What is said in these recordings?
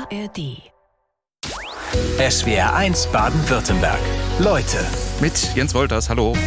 ARD. SWR1 Baden-Württemberg. Leute. Mit Jens Wolters, hallo.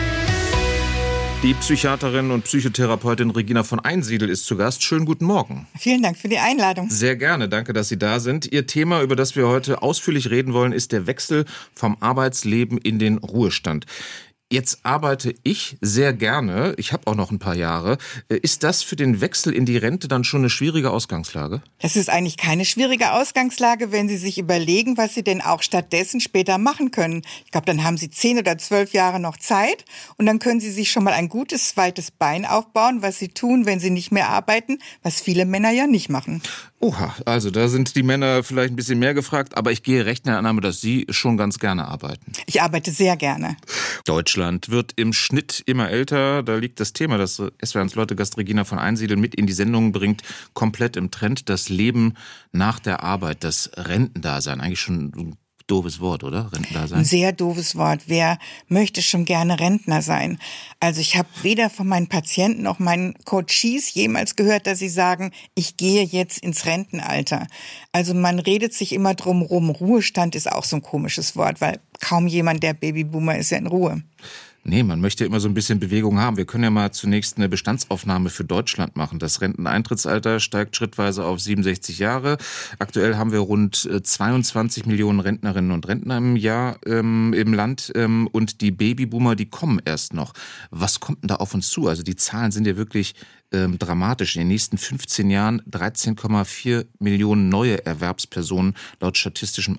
Die Psychiaterin und Psychotherapeutin Regina von Einsiedel ist zu Gast. Schönen guten Morgen. Vielen Dank für die Einladung. Sehr gerne, danke, dass Sie da sind. Ihr Thema, über das wir heute ausführlich reden wollen, ist der Wechsel vom Arbeitsleben in den Ruhestand. Jetzt arbeite ich sehr gerne, ich habe auch noch ein paar Jahre. Ist das für den Wechsel in die Rente dann schon eine schwierige Ausgangslage? Das ist eigentlich keine schwierige Ausgangslage, wenn Sie sich überlegen, was Sie denn auch stattdessen später machen können. Ich glaube, dann haben Sie 10 oder 12 Jahre noch Zeit und dann können Sie sich schon mal ein gutes zweites Bein aufbauen, was Sie tun, wenn Sie nicht mehr arbeiten, was viele Männer ja nicht machen. Oha, also da sind die Männer vielleicht ein bisschen mehr gefragt, aber ich gehe recht in der Annahme, dass Sie schon ganz gerne arbeiten. Ich arbeite sehr gerne. Deutschland wird im Schnitt immer älter. Da liegt das Thema, das SWR1 Leute-Gast Regina von Einsiedel mit in die Sendung bringt, komplett im Trend. Das Leben nach der Arbeit, das Rentendasein. Eigentlich schon ein doofes Wort, oder? Rentendasein? Ein sehr doofes Wort. Wer möchte schon gerne Rentner sein? Also ich habe weder von meinen Patienten noch meinen Coaches jemals gehört, dass sie sagen, ich gehe jetzt ins Rentenalter. Also man redet sich immer drum rum. Ruhestand ist auch so ein komisches Wort, weil kaum jemand, der Babyboomer ist, ja in Ruhe. Nee, man möchte immer so ein bisschen Bewegung haben. Wir können ja mal zunächst eine Bestandsaufnahme für Deutschland machen. Das Renteneintrittsalter steigt schrittweise auf 67 Jahre. Aktuell haben wir rund 22 Millionen Rentnerinnen und Rentner im Jahr im Land. Und die Babyboomer, die kommen erst noch. Was kommt denn da auf uns zu? Also die Zahlen sind ja wirklich dramatisch. In den nächsten 15 Jahren 13,4 Millionen neue Erwerbspersonen laut Statistischem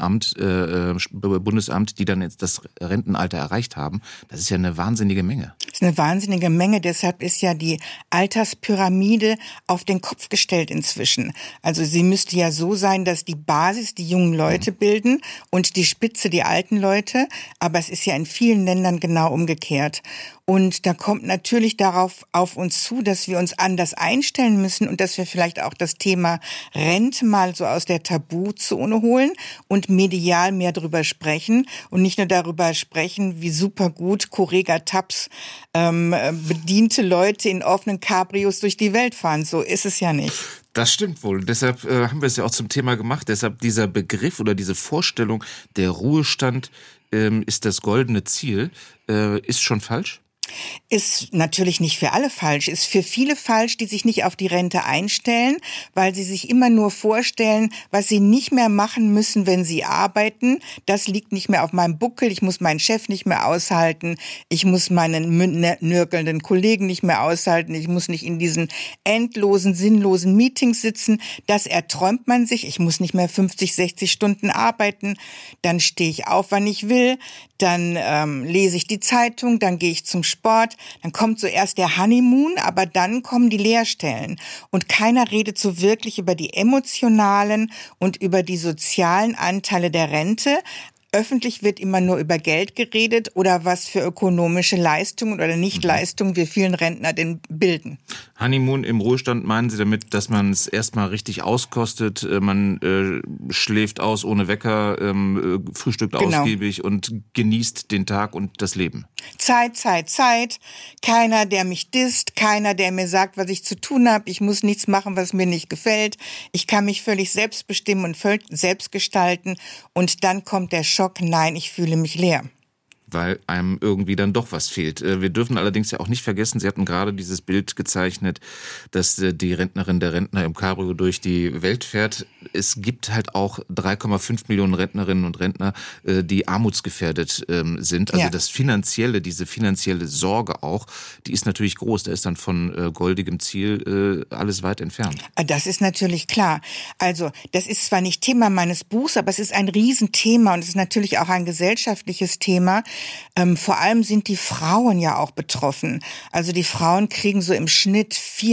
Bundesamt, die dann jetzt das Rentenalter erreicht haben. Das ist ja eine wahnsinnige Menge. Das ist eine wahnsinnige Menge. Deshalb ist ja die Alterspyramide auf den Kopf gestellt inzwischen. Also sie müsste ja so sein, dass die Basis die jungen Leute bilden und die Spitze die alten Leute. Aber es ist ja in vielen Ländern genau umgekehrt. Und da kommt natürlich darauf auf uns zu, dass wir uns anders einstellen müssen und dass wir vielleicht auch das Thema Rente mal so aus der Tabuzone holen und medial mehr darüber sprechen und nicht nur darüber sprechen, wie super gut Correga Tabs bediente Leute in offenen Cabrios durch die Welt fahren. So ist es ja nicht. Das stimmt wohl. Deshalb haben wir es ja auch zum Thema gemacht. Deshalb dieser Begriff oder diese Vorstellung, der Ruhestand ist das goldene Ziel, ist schon falsch? Ist natürlich nicht für alle falsch, ist für viele falsch, die sich nicht auf die Rente einstellen, weil sie sich immer nur vorstellen, was sie nicht mehr machen müssen, wenn sie arbeiten. Das liegt nicht mehr auf meinem Buckel, ich muss meinen Chef nicht mehr aushalten, ich muss meinen nörgelnden Kollegen nicht mehr aushalten, ich muss nicht in diesen endlosen, sinnlosen Meetings sitzen. Das erträumt man sich, ich muss nicht mehr 50, 60 Stunden arbeiten, dann stehe ich auf, wann ich will, dann lese ich die Zeitung, dann gehe ich zum Sport, dann kommt so erst der Honeymoon, aber dann kommen die Leerstellen. Und keiner redet so wirklich über die emotionalen und über die sozialen Anteile der Rente. Öffentlich wird immer nur über Geld geredet oder was für ökonomische Leistungen oder Nichtleistungen wir vielen Rentner denn bilden. Honeymoon im Ruhestand, meinen Sie damit, dass man es erstmal richtig auskostet, man schläft aus ohne Wecker, frühstückt ausgiebig und genießt den Tag und das Leben? Zeit. Keiner, der mich disst, keiner, der mir sagt, was ich zu tun habe. Ich muss nichts machen, was mir nicht gefällt. Ich kann mich völlig selbst bestimmen und selbst gestalten. Und dann kommt der Schock, nein, ich fühle mich leer. Weil einem irgendwie dann doch was fehlt. Wir dürfen allerdings ja auch nicht vergessen, Sie hatten gerade dieses Bild gezeichnet, dass die Rentnerin, der Rentner im Cabrio durch die Welt fährt. Es gibt halt auch 3,5 Millionen Rentnerinnen und Rentner, die armutsgefährdet sind. Also das Finanzielle, diese finanzielle Sorge auch, die ist natürlich groß. Da ist dann von goldigem Ziel alles weit entfernt. Das ist natürlich klar. Also das ist zwar nicht Thema meines Buchs, aber es ist ein Riesenthema und es ist natürlich auch ein gesellschaftliches Thema. Vor allem sind die Frauen ja auch betroffen. Also die Frauen kriegen so im Schnitt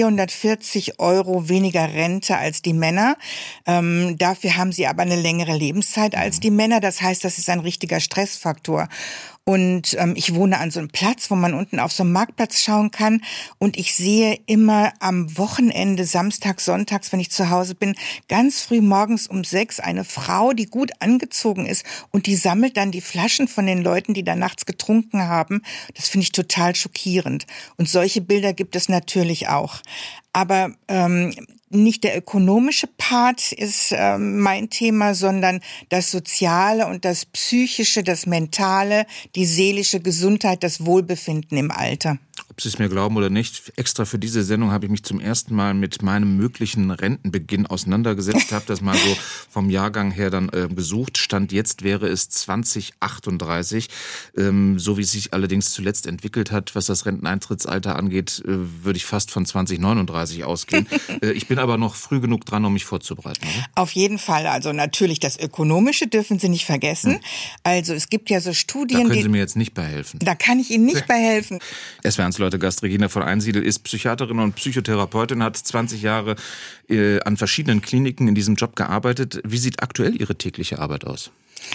440 € weniger Rente als die Männer. Dafür haben sie aber eine längere Lebenszeit als die Männer. Das heißt, das ist ein richtiger Stressfaktor. Und ich wohne an so einem Platz, wo man unten auf so einen Marktplatz schauen kann. Und ich sehe immer am Wochenende, samstags, sonntags, wenn ich zu Hause bin, ganz früh morgens um 6 eine Frau, die gut angezogen ist. Und die sammelt dann die Flaschen von den Leuten, die da nachts getrunken haben. Das finde ich total schockierend. Und solche Bilder gibt es natürlich auch. Aber nicht der ökonomische Part ist mein Thema, sondern das Soziale und das Psychische, das Mentale, die seelische Gesundheit, das Wohlbefinden im Alter. Ob Sie es mir glauben oder nicht, extra für diese Sendung habe ich mich zum ersten Mal mit meinem möglichen Rentenbeginn auseinandergesetzt, habe das mal so vom Jahrgang her dann gesucht. Stand jetzt wäre es 2038. So wie es sich allerdings zuletzt entwickelt hat, was das Renteneintrittsalter angeht, würde ich fast von 2039 ausgehen. Ich bin aber noch früh genug dran, um mich vorzubereiten. Oder? Auf jeden Fall. Also natürlich das Ökonomische dürfen Sie nicht vergessen. Also es gibt ja so Studien... Da können Sie mir jetzt nicht bei helfen. Da kann ich Ihnen nicht bei helfen. Es wären Leute, Gast Regina von Einsiedel ist Psychiaterin und Psychotherapeutin, hat 20 Jahre an verschiedenen Kliniken in diesem Job gearbeitet. Wie sieht aktuell Ihre tägliche Arbeit aus?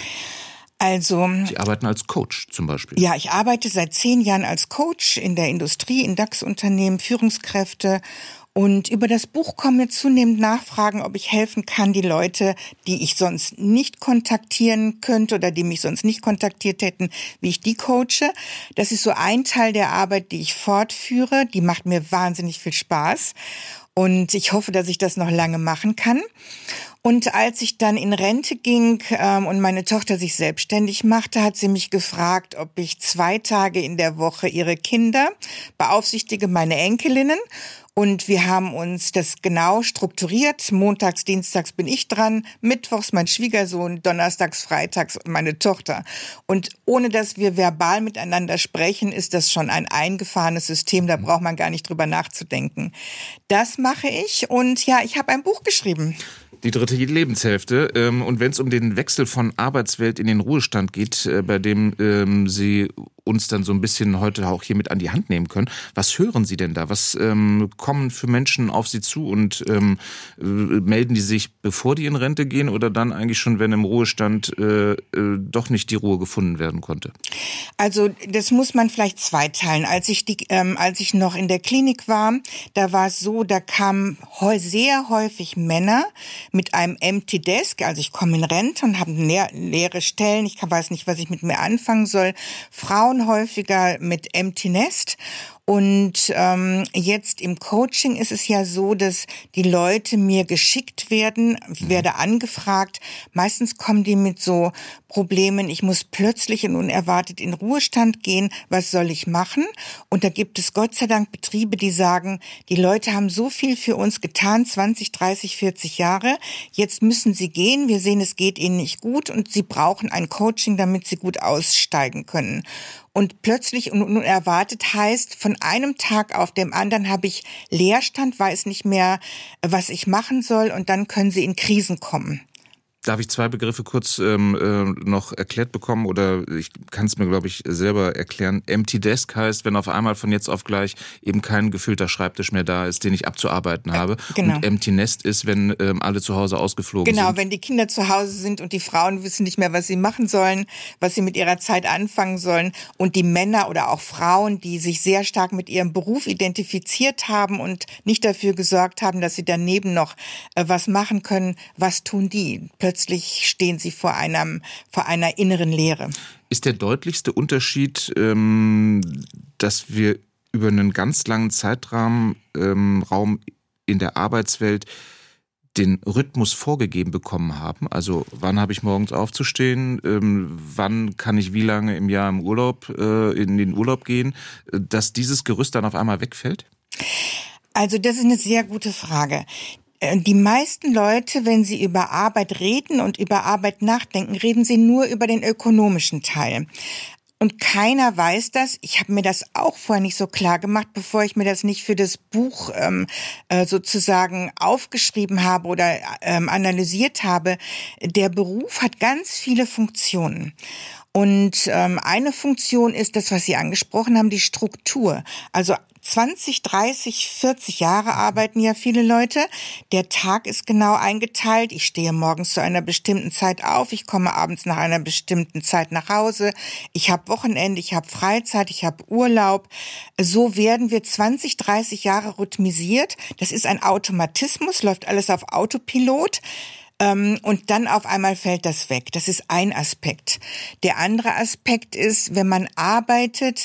Also, Sie arbeiten als Coach zum Beispiel. Ja, ich arbeite seit 10 Jahren als Coach in der Industrie, in DAX-Unternehmen, Führungskräfte. Und über das Buch kommen mir zunehmend Nachfragen, ob ich helfen kann, die Leute, die ich sonst nicht kontaktieren könnte oder die mich sonst nicht kontaktiert hätten, wie ich die coache. Das ist so ein Teil der Arbeit, die ich fortführe. Die macht mir wahnsinnig viel Spaß. Und ich hoffe, dass ich das noch lange machen kann. Und als ich dann in Rente ging und meine Tochter sich selbstständig machte, hat sie mich gefragt, ob ich 2 Tage in der Woche ihre Kinder beaufsichtige, meine Enkelinnen. Und wir haben uns das genau strukturiert. Montags, dienstags bin ich dran, mittwochs mein Schwiegersohn, donnerstags, freitags meine Tochter. Und ohne dass wir verbal miteinander sprechen, ist das schon ein eingefahrenes System. Da braucht man gar nicht drüber nachzudenken. Das mache ich und ja, ich habe ein Buch geschrieben. Die dritte Lebenshälfte. Und wenn es um den Wechsel von Arbeitswelt in den Ruhestand geht, bei dem Sie uns dann so ein bisschen heute auch hier mit an die Hand nehmen können, was hören Sie denn da? Was kommen für Menschen auf Sie zu und melden die sich, bevor die in Rente gehen oder dann eigentlich schon, wenn im Ruhestand doch nicht die Ruhe gefunden werden konnte? Also das muss man vielleicht zweiteilen. Als ich noch in der Klinik war, da war es so, da kamen sehr häufig Männer mit einem Empty Desk, also ich komme in Rente und habe leere Stellen, ich weiß nicht, was ich mit mir anfangen soll. Frauen häufiger mit Empty Nest. Und jetzt im Coaching ist es ja so, dass die Leute mir geschickt werden, werde angefragt. Meistens kommen die mit so Problemen, ich muss plötzlich und unerwartet in Ruhestand gehen, was soll ich machen? Und da gibt es Gott sei Dank Betriebe, die sagen, die Leute haben so viel für uns getan, 20, 30, 40 Jahre, jetzt müssen sie gehen, wir sehen, es geht ihnen nicht gut und sie brauchen ein Coaching, damit sie gut aussteigen können. Und plötzlich und unerwartet heißt, von einem Tag auf dem anderen habe ich Leerstand, weiß nicht mehr, was ich machen soll und dann können sie in Krisen kommen. Darf ich 2 Begriffe kurz noch erklärt bekommen oder ich kann es mir, glaube ich, selber erklären. Empty Desk heißt, wenn auf einmal von jetzt auf gleich eben kein gefüllter Schreibtisch mehr da ist, den ich abzuarbeiten habe. Genau. Und Empty Nest ist, wenn alle zu Hause ausgeflogen sind. Genau, wenn die Kinder zu Hause sind und die Frauen wissen nicht mehr, was sie machen sollen, was sie mit ihrer Zeit anfangen sollen. Und die Männer oder auch Frauen, die sich sehr stark mit ihrem Beruf identifiziert haben und nicht dafür gesorgt haben, dass sie daneben noch was machen können, was tun die? Plötzlich stehen sie vor einer inneren Leere. Ist der deutlichste Unterschied, dass wir über einen ganz langen Zeitraum in der Arbeitswelt den Rhythmus vorgegeben bekommen haben? Also wann habe ich morgens aufzustehen, wann kann ich wie lange im Jahr in den Urlaub gehen, dass dieses Gerüst dann auf einmal wegfällt? Also das ist eine sehr gute Frage. Die meisten Leute, wenn sie über Arbeit reden und über Arbeit nachdenken, reden sie nur über den ökonomischen Teil. Und keiner weiß das. Ich habe mir das auch vorher nicht so klar gemacht, bevor ich mir das nicht für das Buch sozusagen aufgeschrieben habe oder analysiert habe. Der Beruf hat ganz viele Funktionen. Und eine Funktion ist das, was Sie angesprochen haben, die Struktur. Also 20, 30, 40 Jahre arbeiten ja viele Leute. Der Tag ist genau eingeteilt. Ich stehe morgens zu einer bestimmten Zeit auf. Ich komme abends nach einer bestimmten Zeit nach Hause. Ich habe Wochenende, ich habe Freizeit, ich habe Urlaub. So werden wir 20, 30 Jahre rhythmisiert. Das ist ein Automatismus, läuft alles auf Autopilot. Und dann auf einmal fällt das weg. Das ist ein Aspekt. Der andere Aspekt ist, wenn man arbeitet,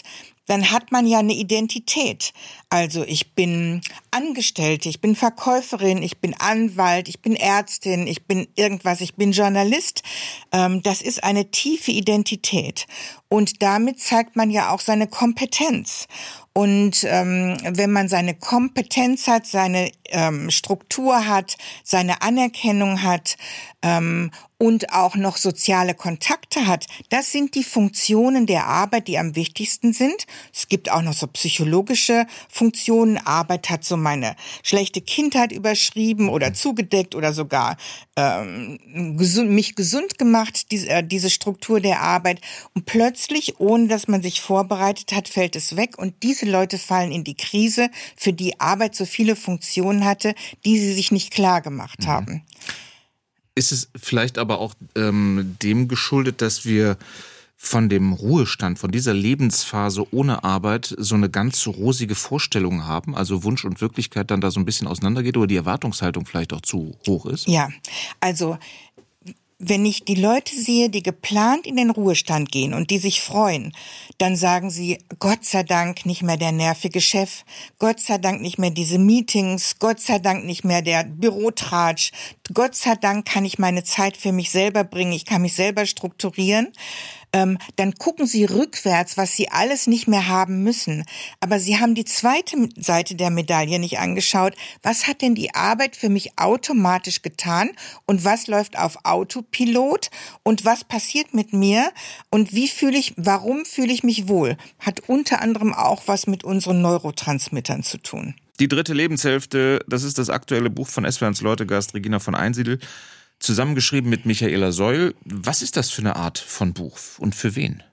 dann hat man ja eine Identität. Also ich bin Angestellte, ich bin Verkäuferin, ich bin Anwalt, ich bin Ärztin, ich bin irgendwas, ich bin Journalist. Das ist eine tiefe Identität. Und damit zeigt man ja auch seine Kompetenz. Und wenn man seine Kompetenz hat, seine Struktur hat, seine Anerkennung hat und auch noch soziale Kontakte hat, das sind die Funktionen der Arbeit, die am wichtigsten sind. Es gibt auch noch so psychologische Funktionen. Arbeit hat so meine schlechte Kindheit überschrieben oder zugedeckt oder sogar mich gesund gemacht, diese Struktur der Arbeit. Und plötzlich, ohne dass man sich vorbereitet hat, fällt es weg. Und diese Leute fallen in die Krise, für die Arbeit so viele Funktionen hatte, die sie sich nicht klar gemacht haben. Ist es vielleicht aber auch dem geschuldet, dass wir von dem Ruhestand, von dieser Lebensphase ohne Arbeit so eine ganz rosige Vorstellung haben, also Wunsch und Wirklichkeit dann da so ein bisschen auseinandergeht oder die Erwartungshaltung vielleicht auch zu hoch ist? Ja, also wenn ich die Leute sehe, die geplant in den Ruhestand gehen und die sich freuen, dann sagen sie, Gott sei Dank nicht mehr der nervige Chef, Gott sei Dank nicht mehr diese Meetings, Gott sei Dank nicht mehr der Bürotratsch, Gott sei Dank kann ich meine Zeit für mich selber bringen, ich kann mich selber strukturieren. Dann gucken sie rückwärts, was sie alles nicht mehr haben müssen. Aber sie haben die zweite Seite der Medaille nicht angeschaut. Was hat denn die Arbeit für mich automatisch getan? Und was läuft auf Autopilot? Und was passiert mit mir? Und warum fühle ich mich wohl? Hat unter anderem auch was mit unseren Neurotransmittern zu tun. Die dritte Lebenshälfte, das ist das aktuelle Buch von SWRs Leutegast Regina von Einsiedel. Zusammengeschrieben mit Michaela Seul. Was ist das für eine Art von Buch und für wen?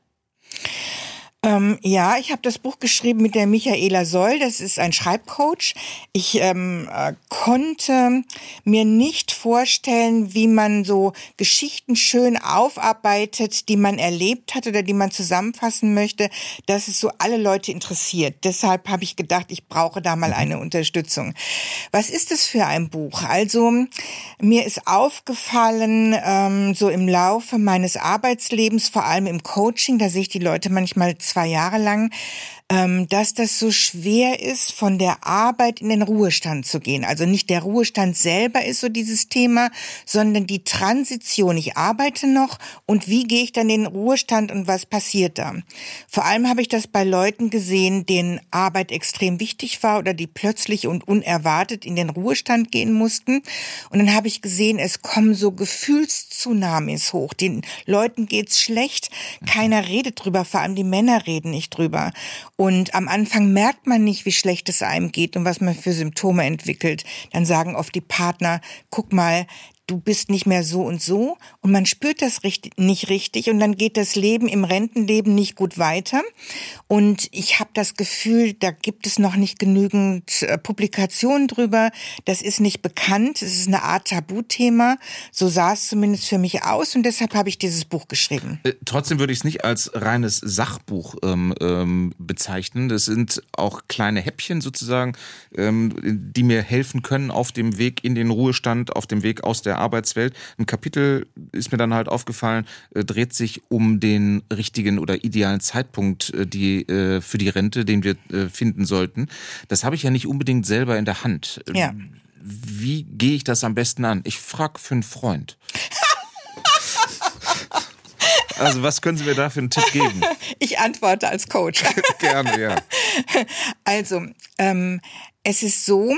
Ja, ich habe das Buch geschrieben mit der Michaela Seul. Das ist ein Schreibcoach. Ich konnte mir nicht vorstellen, wie man so Geschichten schön aufarbeitet, die man erlebt hat oder die man zusammenfassen möchte, dass es so alle Leute interessiert. Deshalb habe ich gedacht, ich brauche da mal eine Unterstützung. Was ist das für ein Buch? Also mir ist aufgefallen, so im Laufe meines Arbeitslebens, vor allem im Coaching, da sehe ich die Leute manchmal 2 Jahre lang, dass das so schwer ist, von der Arbeit in den Ruhestand zu gehen. Also nicht der Ruhestand selber ist so dieses Thema, sondern die Transition. Ich arbeite noch und wie gehe ich dann in den Ruhestand und was passiert da? Vor allem habe ich das bei Leuten gesehen, denen Arbeit extrem wichtig war oder die plötzlich und unerwartet in den Ruhestand gehen mussten. Und dann habe ich gesehen, es kommen so Gefühlstsunamis hoch. Den Leuten geht's schlecht. Keiner redet drüber, vor allem die Männer reden nicht drüber. Und am Anfang merkt man nicht, wie schlecht es einem geht und was man für Symptome entwickelt. Dann sagen oft die Partner, guck mal, du bist nicht mehr so und so und man spürt das nicht richtig und dann geht das Leben im Rentenleben nicht gut weiter und ich habe das Gefühl, da gibt es noch nicht genügend Publikationen drüber, das ist nicht bekannt, es ist eine Art Tabuthema, so sah es zumindest für mich aus und deshalb habe ich dieses Buch geschrieben. Trotzdem würde ich es nicht als reines Sachbuch bezeichnen, das sind auch kleine Häppchen sozusagen, die mir helfen können auf dem Weg in den Ruhestand, auf dem Weg aus der Arbeitswelt. Ein Kapitel ist mir dann halt aufgefallen, dreht sich um den richtigen oder idealen Zeitpunkt für die Rente, den wir finden sollten. Das habe ich ja nicht unbedingt selber in der Hand. Ja. Wie gehe ich das am besten an? Ich frage für einen Freund. Also was können Sie mir da für einen Tipp geben? Ich antworte als Coach. Gerne, ja. Also, es ist so,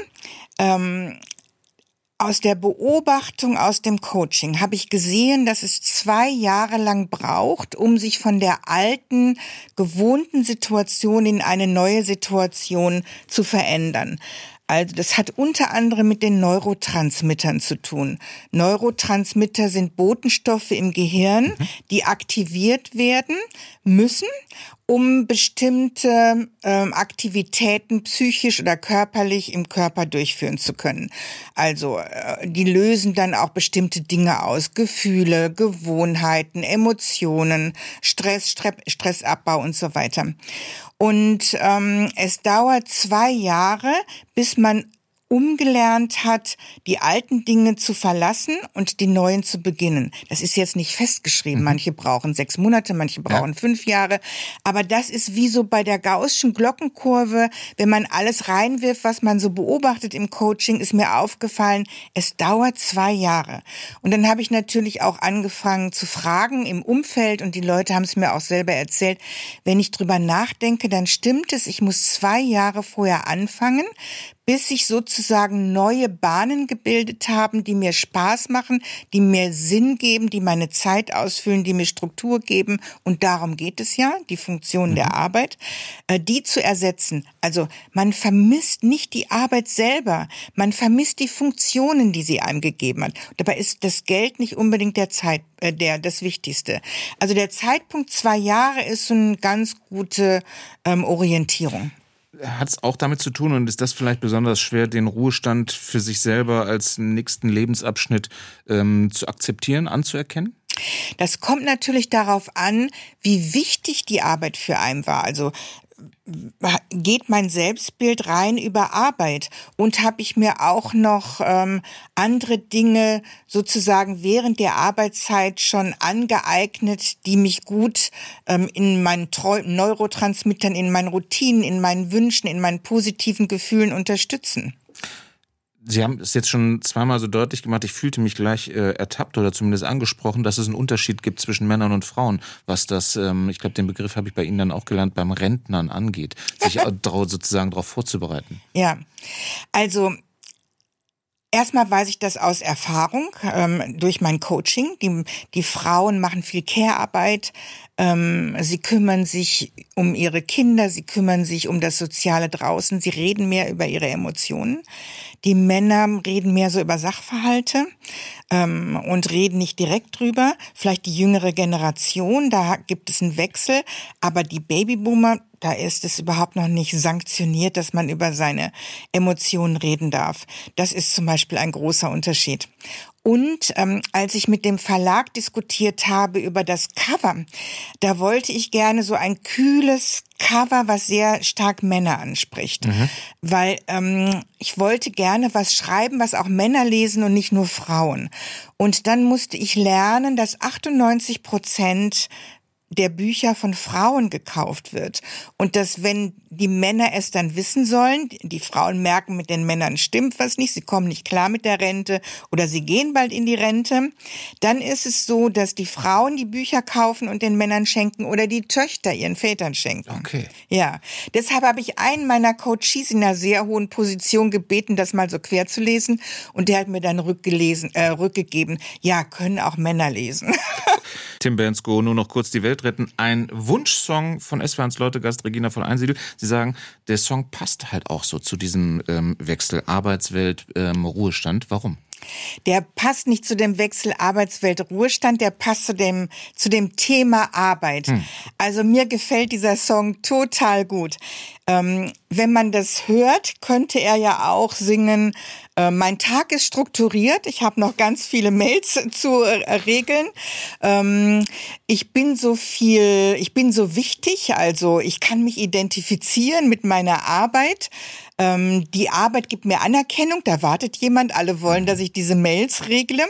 aus der Beobachtung, aus dem Coaching habe ich gesehen, dass es 2 Jahre lang braucht, um sich von der alten, gewohnten Situation in eine neue Situation zu verändern. Also das hat unter anderem mit den Neurotransmittern zu tun. Neurotransmitter sind Botenstoffe im Gehirn, die aktiviert werden müssen, um bestimmte Aktivitäten psychisch oder körperlich im Körper durchführen zu können. Also die lösen dann auch bestimmte Dinge aus, Gefühle, Gewohnheiten, Emotionen, Stressabbau und so weiter. Und es dauert 2 Jahre, bis man umgelernt hat, die alten Dinge zu verlassen und die neuen zu beginnen. Das ist jetzt nicht festgeschrieben. Manche brauchen 6 Monate, manche brauchen 5 Jahre. Aber das ist wie so bei der Gaußschen Glockenkurve. Wenn man alles reinwirft, was man so beobachtet im Coaching, ist mir aufgefallen, es dauert 2 Jahre. Und dann habe ich natürlich auch angefangen zu fragen im Umfeld und die Leute haben es mir auch selber erzählt. Wenn ich drüber nachdenke, dann stimmt es, ich muss 2 Jahre vorher anfangen, bis sich sozusagen neue Bahnen gebildet haben, die mir Spaß machen, die mir Sinn geben, die meine Zeit ausfüllen, die mir Struktur geben. Und darum geht es ja, die Funktion der Arbeit, die zu ersetzen. Also man vermisst nicht die Arbeit selber, man vermisst die Funktionen, die sie einem gegeben hat. Dabei ist das Geld nicht unbedingt das Wichtigste. Also der Zeitpunkt 2 Jahre ist so eine ganz gute Orientierung. Hat es auch damit zu tun und ist das vielleicht besonders schwer, den Ruhestand für sich selber als nächsten Lebensabschnitt zu akzeptieren, anzuerkennen? Das kommt natürlich darauf an, wie wichtig die Arbeit für einen war. Also geht mein Selbstbild rein über Arbeit und habe ich mir auch noch andere Dinge sozusagen während der Arbeitszeit schon angeeignet, die mich gut in meinen Neurotransmittern, in meinen Routinen, in meinen Wünschen, in meinen positiven Gefühlen unterstützen. Sie haben es jetzt schon zweimal so deutlich gemacht, ich fühlte mich gleich ertappt oder zumindest angesprochen, dass es einen Unterschied gibt zwischen Männern und Frauen, was das, ich glaube, den Begriff habe ich bei Ihnen dann auch gelernt, beim Rentnern angeht, sich sozusagen darauf vorzubereiten. Ja, also erstmal weiß ich das aus Erfahrung, durch mein Coaching. Die Frauen machen viel Care-Arbeit, sie kümmern sich um ihre Kinder, sie kümmern sich um das Soziale draußen, sie reden mehr über ihre Emotionen. Die Männer reden mehr so über Sachverhalte und reden nicht direkt drüber. Vielleicht die jüngere Generation, da gibt es einen Wechsel, aber die Babyboomer, da ist es überhaupt noch nicht sanktioniert, dass man über seine Emotionen reden darf. Das ist zum Beispiel ein großer Unterschied. Und als ich mit dem Verlag diskutiert habe über das Cover, da wollte ich gerne so ein kühles Cover, was sehr stark Männer anspricht. Weil ich wollte gerne was schreiben, was auch Männer lesen und nicht nur Frauen. Und dann musste ich lernen, dass 98% der Bücher von Frauen gekauft wird. Und dass, wenn die Männer es dann wissen sollen, die Frauen merken, mit den Männern stimmt was nicht, sie kommen nicht klar mit der Rente oder sie gehen bald in die Rente, dann ist es so, dass die Frauen die Bücher kaufen und den Männern schenken oder die Töchter ihren Vätern schenken. Okay. Ja, deshalb habe ich einen meiner Coaches in einer sehr hohen Position gebeten, das mal so quer zu lesen, und der hat mir dann rückgegeben, ja, können auch Männer lesen. Tim Bendzko, nur noch kurz die Welt retten. Ein Wunschsong von SWR1 Leute-Gast Regina von Einsiedel. Sie sagen, der Song passt halt auch so zu diesem Wechsel Arbeitswelt, Ruhestand. Warum? Der passt nicht zu dem Wechsel Arbeitswelt-Ruhestand, der passt zu dem Thema Arbeit. Also mir gefällt dieser Song total gut. Wenn man das hört, könnte er ja auch singen, mein Tag ist strukturiert, ich habe noch ganz viele Mails zu regeln. Ich bin so wichtig, also ich kann mich identifizieren mit meiner Arbeit. Die Arbeit gibt mir Anerkennung, da wartet jemand, alle wollen, dass ich diese Mails regle.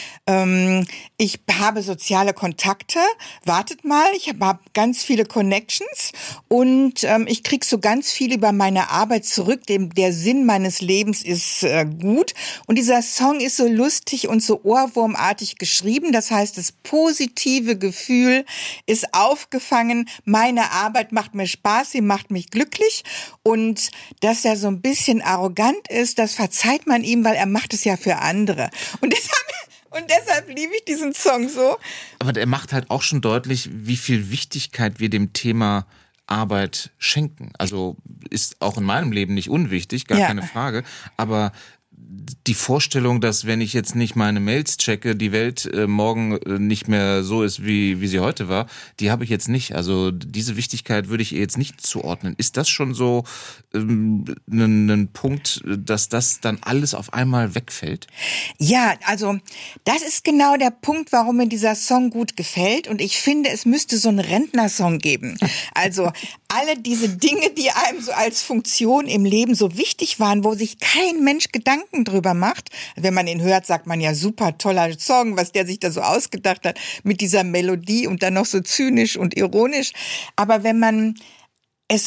Ich habe soziale Kontakte, wartet mal, ich habe ganz viele Connections und ich krieg so ganz viel über meine Arbeit zurück. Der Sinn meines Lebens ist gut und dieser Song ist so lustig und so ohrwurmartig geschrieben. Das heißt, das positive Gefühl ist aufgefangen. Meine Arbeit macht mir Spaß, sie macht mich glücklich und dass er so ein bisschen arrogant ist, das verzeiht man ihm, weil er macht es ja für andere. Und deshalb liebe ich diesen Song so. Aber der macht halt auch schon deutlich, wie viel Wichtigkeit wir dem Thema Arbeit schenken. Also ist auch in meinem Leben nicht unwichtig, gar keine Frage. Aber die Vorstellung, dass wenn ich jetzt nicht meine Mails checke, die Welt morgen nicht mehr so ist, wie sie heute war, die habe ich jetzt nicht. Also diese Wichtigkeit würde ich ihr jetzt nicht zuordnen. Ist das schon so ein Punkt, dass das dann alles auf einmal wegfällt? Ja, also das ist genau der Punkt, warum mir dieser Song gut gefällt. Und ich finde, es müsste so einen Rentnersong geben. Also alle diese Dinge, die einem so als Funktion im Leben so wichtig waren, wo sich kein Mensch Gedanken drüber macht. Wenn man ihn hört, sagt man ja, super toller Song, was der sich da so ausgedacht hat mit dieser Melodie und dann noch so zynisch und ironisch. Aber wenn man es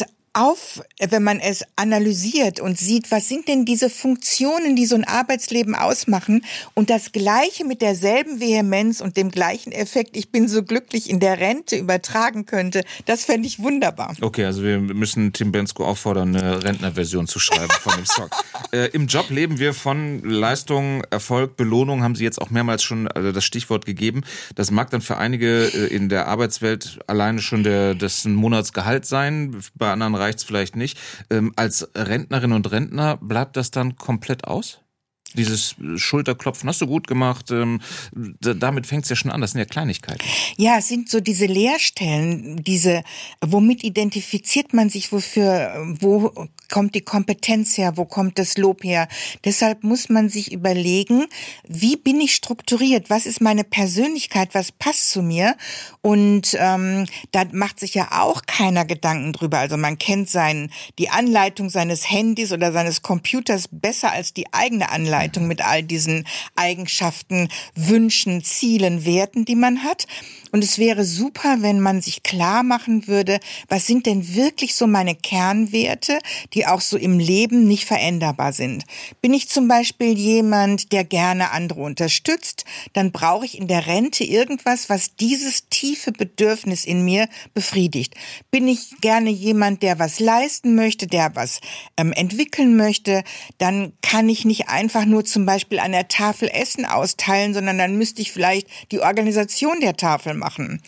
analysiert und sieht, was sind denn diese Funktionen, die so ein Arbeitsleben ausmachen und das Gleiche mit derselben Vehemenz und dem gleichen Effekt, ich bin so glücklich in der Rente übertragen könnte, das fände ich wunderbar. Okay, also wir müssen Tim Bendzko auffordern, eine Rentnerversion zu schreiben von dem Song. Im Job leben wir von Leistung, Erfolg, Belohnung, haben Sie jetzt auch mehrmals schon das Stichwort gegeben. Das mag dann für einige in der Arbeitswelt alleine schon das Monatsgehalt sein, bei anderen reicht es vielleicht nicht. Als Rentnerin und Rentner bleibt das dann komplett aus? Dieses Schulterklopfen, hast du gut gemacht, damit fängt es ja schon an, das sind ja Kleinigkeiten. Ja, es sind so diese Leerstellen, womit identifiziert man sich, wo kommt die Kompetenz her, wo kommt das Lob her. Deshalb muss man sich überlegen, wie bin ich strukturiert, was ist meine Persönlichkeit, was passt zu mir, und da macht sich ja auch keiner Gedanken drüber. Also man kennt die Anleitung seines Handys oder seines Computers besser als die eigene Anleitung mit all diesen Eigenschaften, Wünschen, Zielen, Werten, die man hat. Und es wäre super, wenn man sich klar machen würde, was sind denn wirklich so meine Kernwerte, die auch so im Leben nicht veränderbar sind. Bin ich zum Beispiel jemand, der gerne andere unterstützt, dann brauche ich in der Rente irgendwas, was dieses tiefe Bedürfnis in mir befriedigt. Bin ich gerne jemand, der was leisten möchte, der was entwickeln möchte, dann kann ich nicht einfach nur zum Beispiel an der Tafel Essen austeilen, sondern dann müsste ich vielleicht die Organisation der Tafel machen.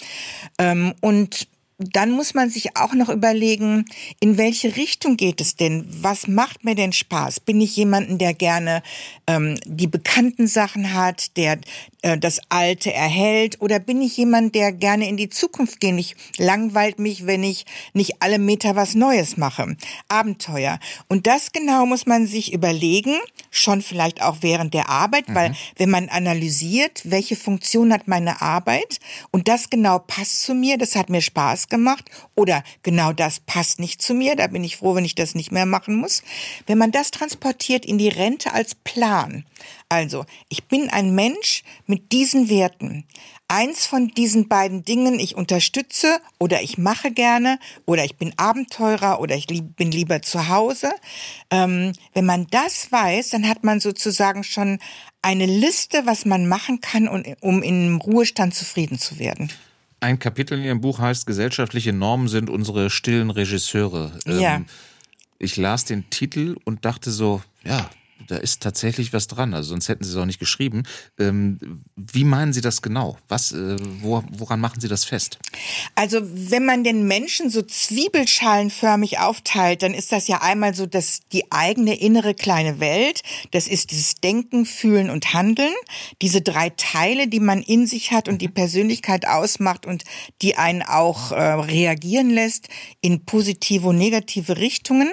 Und dann muss man sich auch noch überlegen, in welche Richtung geht es denn? Was macht mir denn Spaß? Bin ich jemanden, der gerne die bekannten Sachen hat, der das Alte erhält? Oder bin ich jemand, der gerne in die Zukunft geht? Ich langweilt mich, wenn ich nicht alle Meter was Neues mache. Abenteuer. Und das genau muss man sich überlegen, schon vielleicht auch während der Arbeit, weil wenn man analysiert, welche Funktion hat meine Arbeit und das genau passt zu mir, das hat mir Spaß gemacht, oder genau das passt nicht zu mir, da bin ich froh, wenn ich das nicht mehr machen muss. Wenn man das transportiert in die Rente als Plan, also ich bin ein Mensch mit diesen Werten, eins von diesen beiden Dingen, ich unterstütze oder ich mache gerne oder ich bin Abenteurer oder ich bin lieber zu Hause. Wenn man das weiß, dann hat man sozusagen schon eine Liste, was man machen kann, um im Ruhestand zufrieden zu werden. Ein Kapitel in Ihrem Buch heißt, gesellschaftliche Normen sind unsere stillen Regisseure. Ja. Ich las den Titel und dachte so, ja, da ist tatsächlich was dran, also sonst hätten Sie es auch nicht geschrieben. Wie meinen Sie das genau? Woran machen Sie das fest? Also wenn man den Menschen so zwiebelschalenförmig aufteilt, dann ist das ja einmal so, dass die eigene innere kleine Welt, das ist dieses Denken, Fühlen und Handeln, diese 3 Teile, die man in sich hat und die Persönlichkeit ausmacht und die einen auch reagieren lässt in positive und negative Richtungen,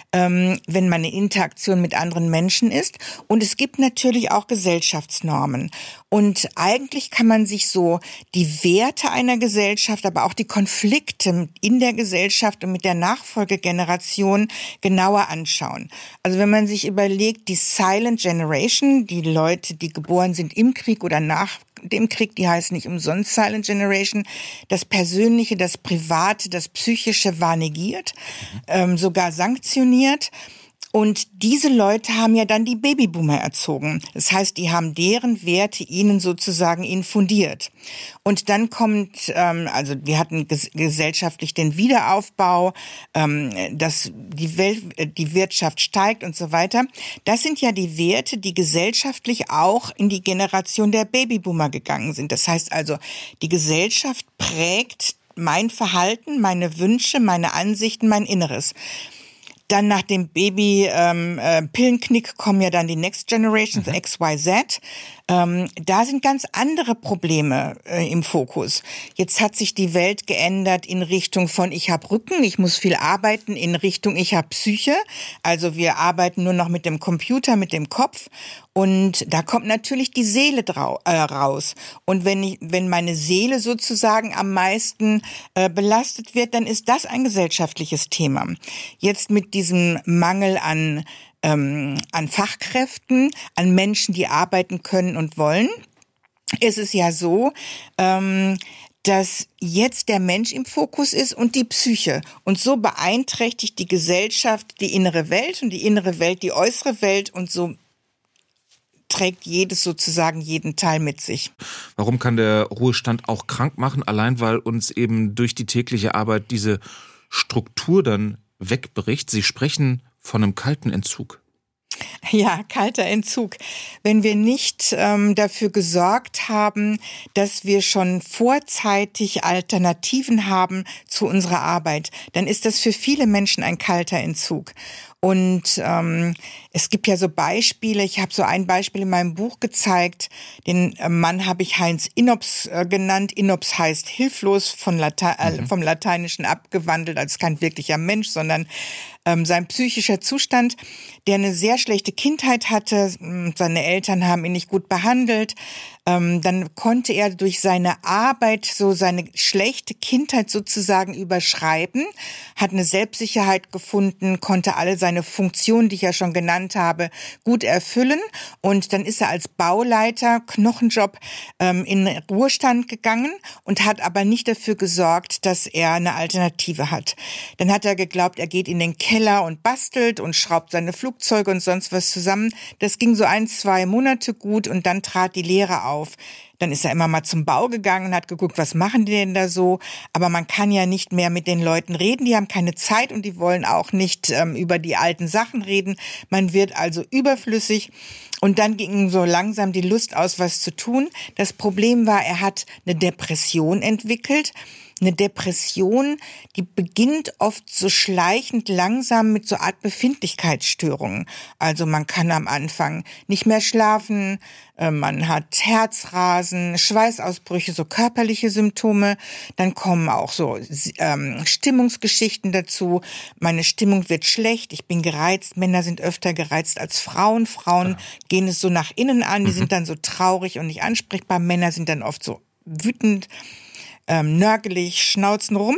wenn man in Interaktion mit anderen Menschen ist. Und es gibt natürlich auch Gesellschaftsnormen. Und eigentlich kann man sich so die Werte einer Gesellschaft, aber auch die Konflikte in der Gesellschaft und mit der Nachfolgegeneration genauer anschauen. Also wenn man sich überlegt, die Silent Generation, die Leute, die geboren sind im Krieg oder nach dem Krieg, die heißen nicht umsonst Silent Generation, das Persönliche, das Private, das Psychische war negiert, sogar sanktioniert. Und diese Leute haben ja dann die Babyboomer erzogen. Das heißt, die haben deren Werte ihnen sozusagen infundiert. Und dann kommt, also wir hatten gesellschaftlich den Wiederaufbau, dass die Wirtschaft steigt und so weiter. Das sind ja die Werte, die gesellschaftlich auch in die Generation der Babyboomer gegangen sind. Das heißt also, die Gesellschaft prägt mein Verhalten, meine Wünsche, meine Ansichten, mein Inneres. Dann nach dem Baby-Pillenknick kommen ja dann die Next Generations, XYZ. Da sind ganz andere Probleme im Fokus. Jetzt hat sich die Welt geändert in Richtung von ich habe Rücken, ich muss viel arbeiten, in Richtung ich habe Psyche. Also wir arbeiten nur noch mit dem Computer, mit dem Kopf. Und da kommt natürlich die Seele raus. Und wenn meine Seele sozusagen am meisten belastet wird, dann ist das ein gesellschaftliches Thema. Jetzt mit diesem Mangel an Fachkräften, an Menschen, die arbeiten können und wollen, ist es ja so, dass jetzt der Mensch im Fokus ist und die Psyche. Und so beeinträchtigt die Gesellschaft die innere Welt und die innere Welt die äußere Welt und so trägt jedes sozusagen jeden Teil mit sich. Warum kann der Ruhestand auch krank machen? Allein weil uns eben durch die tägliche Arbeit diese Struktur dann wegbricht. Sie sprechen von einem kalten Entzug. Ja, kalter Entzug. Wenn wir nicht dafür gesorgt haben, dass wir schon vorzeitig Alternativen haben zu unserer Arbeit, dann ist das für viele Menschen ein kalter Entzug. Und es gibt ja so Beispiele, ich habe so ein Beispiel in meinem Buch gezeigt, den Mann habe ich Heinz Inops genannt. Inops heißt hilflos, vom Lateinischen abgewandelt, also kein wirklicher Mensch, sondern sein psychischer Zustand, der eine sehr schlechte Kindheit hatte, seine Eltern haben ihn nicht gut behandelt, dann konnte er durch seine Arbeit so seine schlechte Kindheit sozusagen überschreiben, hat eine Selbstsicherheit gefunden, konnte alle seine Funktionen, die ich ja schon genannt habe, gut erfüllen und dann ist er als Bauleiter, Knochenjob, in Ruhestand gegangen und hat aber nicht dafür gesorgt, dass er eine Alternative hat. Dann hat er geglaubt, er geht in den Keller und bastelt und schraubt seine Flugzeuge und sonst was zusammen. Das ging so 1-2 Monate gut und dann trat die Lehre auf. Dann ist er immer mal zum Bau gegangen und hat geguckt, was machen die denn da so? Aber man kann ja nicht mehr mit den Leuten reden, die haben keine Zeit und die wollen auch nicht über die alten Sachen reden. Man wird also überflüssig und dann ging so langsam die Lust aus, was zu tun. Das Problem war, er hat eine Depression entwickelt. Eine Depression, die beginnt oft so schleichend langsam mit so Art Befindlichkeitsstörungen. Also man kann am Anfang nicht mehr schlafen, man hat Herzrasen, Schweißausbrüche, so körperliche Symptome. Dann kommen auch so Stimmungsgeschichten dazu. Meine Stimmung wird schlecht, ich bin gereizt. Männer sind öfter gereizt als Frauen. Frauen gehen es so nach innen an, die sind dann so traurig und nicht ansprechbar. Männer sind dann oft so wütend, nörgelig, schnauzen rum.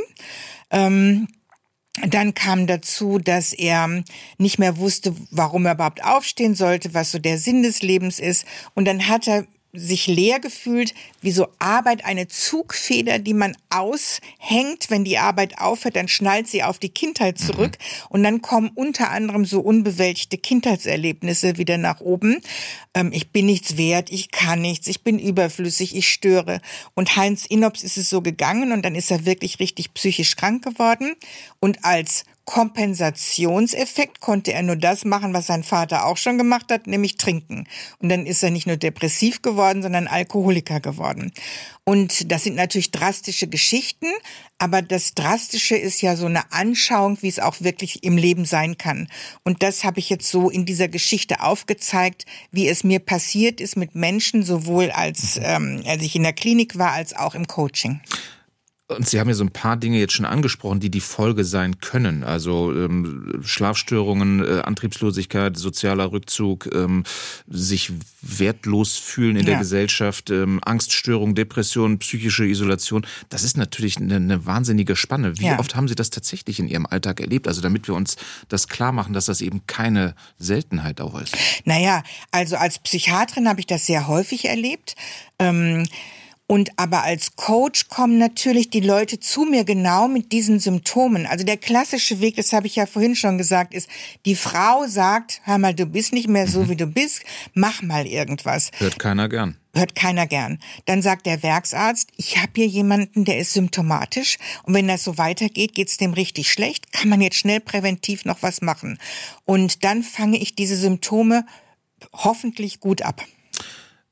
Dann kam dazu, dass er nicht mehr wusste, warum er überhaupt aufstehen sollte, was so der Sinn des Lebens ist. Und dann hat er sich leer gefühlt, wie so Arbeit, eine Zugfeder, die man aushängt. Wenn die Arbeit aufhört, dann schnallt sie auf die Kindheit zurück. Und dann kommen unter anderem so unbewältigte Kindheitserlebnisse wieder nach oben. Ich bin nichts wert, ich kann nichts, ich bin überflüssig, ich störe. Und Heinz Inops ist es so gegangen und dann ist er wirklich richtig psychisch krank geworden. Und als Kompensationseffekt konnte er nur das machen, was sein Vater auch schon gemacht hat, nämlich trinken. Und dann ist er nicht nur depressiv geworden, sondern Alkoholiker geworden. Und das sind natürlich drastische Geschichten, aber das Drastische ist ja so eine Anschauung, wie es auch wirklich im Leben sein kann. Und das habe ich jetzt so in dieser Geschichte aufgezeigt, wie es mir passiert ist mit Menschen, sowohl als ich in der Klinik war, als auch im Coaching. Und Sie haben ja so ein paar Dinge jetzt schon angesprochen, die Folge sein können. Also Schlafstörungen, Antriebslosigkeit, sozialer Rückzug, sich wertlos fühlen in der Gesellschaft, Angststörung, Depression, psychische Isolation. Das ist natürlich eine wahnsinnige Spanne. Wie oft haben Sie das tatsächlich in Ihrem Alltag erlebt? Also damit wir uns das klar machen, dass das eben keine Seltenheit auch ist. Naja, also als Psychiaterin habe ich das sehr häufig erlebt. Und aber als Coach kommen natürlich die Leute zu mir genau mit diesen Symptomen. Also der klassische Weg, das habe ich ja vorhin schon gesagt, ist, die Frau sagt, hör mal, du bist nicht mehr so, wie du bist, mach mal irgendwas. Hört keiner gern. Hört keiner gern. Dann sagt der Werksarzt, ich habe hier jemanden, der ist symptomatisch und wenn das so weitergeht, geht's dem richtig schlecht, kann man jetzt schnell präventiv noch was machen. Und dann fange ich diese Symptome hoffentlich gut ab.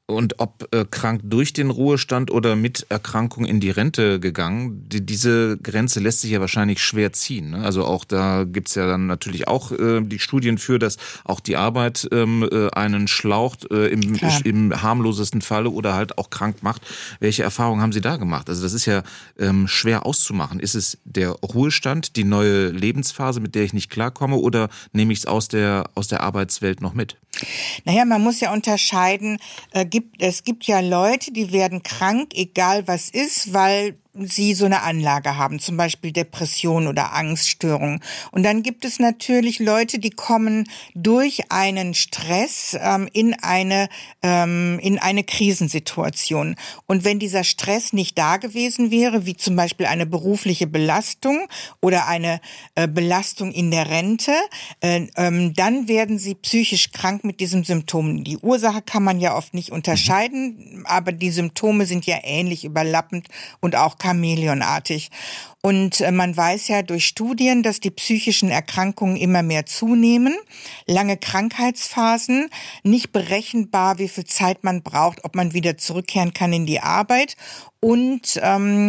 Und ob krank durch den Ruhestand oder mit Erkrankung in die Rente gegangen, diese Grenze lässt sich ja wahrscheinlich schwer ziehen. Ne? Also auch da gibt's ja dann natürlich auch die Studien für, dass auch die Arbeit einen schlaucht im harmlosesten Falle oder halt auch krank macht. Welche Erfahrungen haben Sie da gemacht? Also das ist ja schwer auszumachen. Ist es der Ruhestand, die neue Lebensphase, mit der ich nicht klarkomme, oder nehme ich es aus der Arbeitswelt noch mit? Naja, man muss ja unterscheiden, es gibt ja Leute, die werden krank, egal was ist, weil sie so eine Anlage haben, zum Beispiel Depression oder Angststörung. Und dann gibt es natürlich Leute, die kommen durch einen Stress in eine Krisensituation. Und wenn dieser Stress nicht da gewesen wäre, wie zum Beispiel eine berufliche Belastung oder eine Belastung in der Rente, dann werden sie psychisch krank mit diesen Symptomen. Die Ursache kann man ja oft nicht unterscheiden, aber die Symptome sind ja ähnlich überlappend und auch chameleonartig. Und man weiß ja durch Studien, dass die psychischen Erkrankungen immer mehr zunehmen. Lange Krankheitsphasen, nicht berechenbar, wie viel Zeit man braucht, ob man wieder zurückkehren kann in die Arbeit und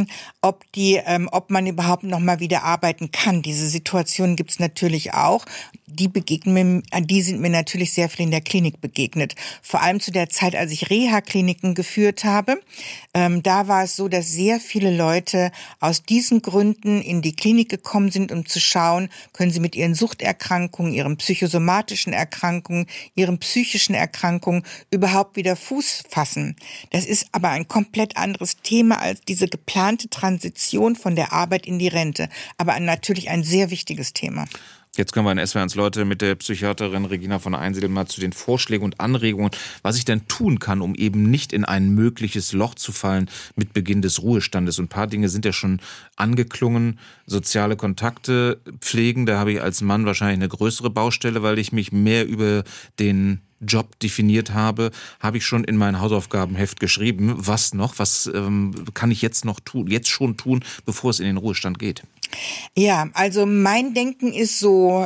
ob man überhaupt noch mal wieder arbeiten kann. Diese Situationen gibt's natürlich auch. Die sind mir natürlich sehr viel in der Klinik begegnet. Vor allem zu der Zeit, als ich Reha-Kliniken geführt habe. Da war es so, dass sehr viele Leute aus diesen Gründen in die Klinik gekommen sind, um zu schauen, können sie mit ihren Suchterkrankungen, ihren psychosomatischen Erkrankungen, ihren psychischen Erkrankungen überhaupt wieder Fuß fassen. Das ist aber ein komplett anderes Thema als diese geplante Transition von der Arbeit in die Rente. Aber natürlich ein sehr wichtiges Thema. Jetzt können wir in SWR1 Leute mit der Psychiaterin Regina von Einsiedel mal zu den Vorschlägen und Anregungen, was ich denn tun kann, um eben nicht in ein mögliches Loch zu fallen mit Beginn des Ruhestandes. Und ein paar Dinge sind ja schon angeklungen. Soziale Kontakte pflegen, da habe ich als Mann wahrscheinlich eine größere Baustelle, weil ich mich mehr über den Job definiert habe ich schon in mein Hausaufgabenheft geschrieben. Was noch? Was kann ich jetzt schon tun, bevor es in den Ruhestand geht? Ja, also mein Denken ist so,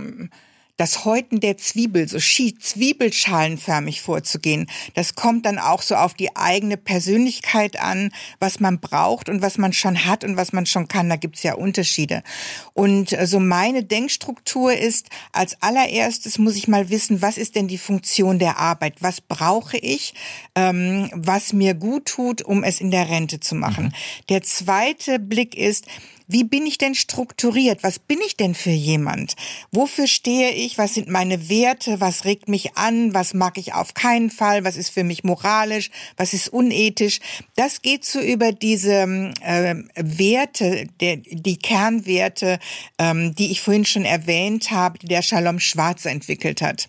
das Häuten der Zwiebel, so zwiebelschalenförmig vorzugehen. Das kommt dann auch so auf die eigene Persönlichkeit an, was man braucht und was man schon hat und was man schon kann. Da gibt's ja Unterschiede. Und so meine Denkstruktur ist, als allererstes muss ich mal wissen, was ist denn die Funktion der Arbeit? Was brauche ich, was mir gut tut, um es in der Rente zu machen? Der zweite Blick ist, wie bin ich denn strukturiert? Was bin ich denn für jemand? Wofür stehe ich? Was sind meine Werte? Was regt mich an? Was mag ich auf keinen Fall? Was ist für mich moralisch? Was ist unethisch? Das geht so über diese Werte, die Kernwerte, die ich vorhin schon erwähnt habe, die der Shalom Schwarz entwickelt hat.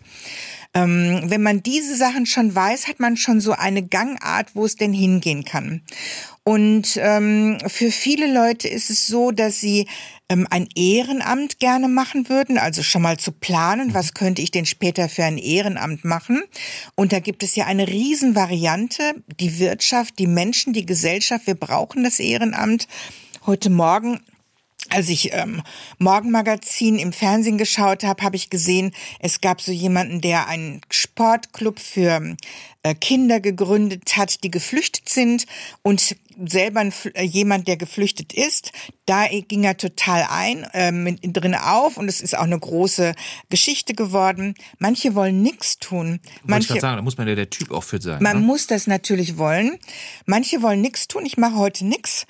Wenn man diese Sachen schon weiß, hat man schon so eine Gangart, wo es denn hingehen kann. Und für viele Leute ist es so, dass sie ein Ehrenamt gerne machen würden, also schon mal zu planen, was könnte ich denn später für ein Ehrenamt machen. Und da gibt es ja eine Riesenvariante, die Wirtschaft, die Menschen, die Gesellschaft, wir brauchen das Ehrenamt. Heute Morgen, als ich Morgenmagazin im Fernsehen geschaut habe, habe ich gesehen, es gab so jemanden, der einen Sportclub für Kinder gegründet hat, die geflüchtet sind und selber jemand, der geflüchtet ist. Da ging er total drin auf und es ist auch eine große Geschichte geworden. Manche wollen nichts tun. Wollte ich gerade sagen, da muss man ja der Typ auch für sein. Man muss das natürlich wollen. Manche wollen nichts tun. Ich mache heute nichts.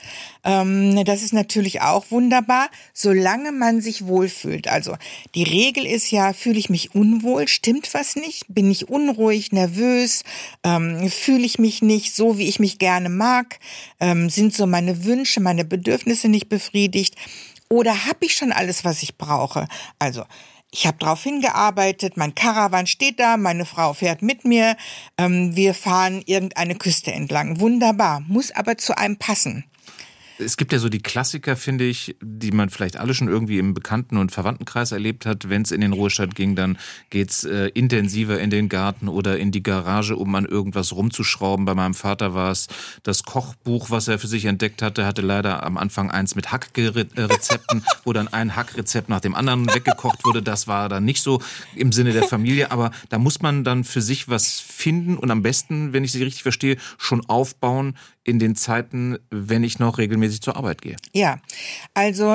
Das ist natürlich auch wunderbar, solange man sich wohlfühlt. Also die Regel ist ja, fühle ich mich unwohl, stimmt was nicht? Bin ich unruhig, nervös? Fühle ich mich nicht so, wie ich mich gerne mag? Sind so meine Wünsche, meine Bedürfnisse nicht befriedigt? Oder habe ich schon alles, was ich brauche? Also ich habe darauf hingearbeitet, mein Caravan steht da, meine Frau fährt mit mir, wir fahren irgendeine Küste entlang. Wunderbar, muss aber zu einem passen. Es gibt ja so die Klassiker, finde ich, die man vielleicht alle schon irgendwie im Bekannten- und Verwandtenkreis erlebt hat. Wenn es in den Ruhestand ging, dann geht's intensiver in den Garten oder in die Garage, um an irgendwas rumzuschrauben. Bei meinem Vater war es das Kochbuch, was er für sich entdeckt hatte. Er hatte leider am Anfang eins mit Hackrezepten, wo dann ein Hackrezept nach dem anderen weggekocht wurde. Das war dann nicht so im Sinne der Familie. Aber da muss man dann für sich was finden und am besten, wenn ich Sie richtig verstehe, schon aufbauen in den Zeiten, wenn ich noch regelmäßig zur Arbeit gehe. Ja, also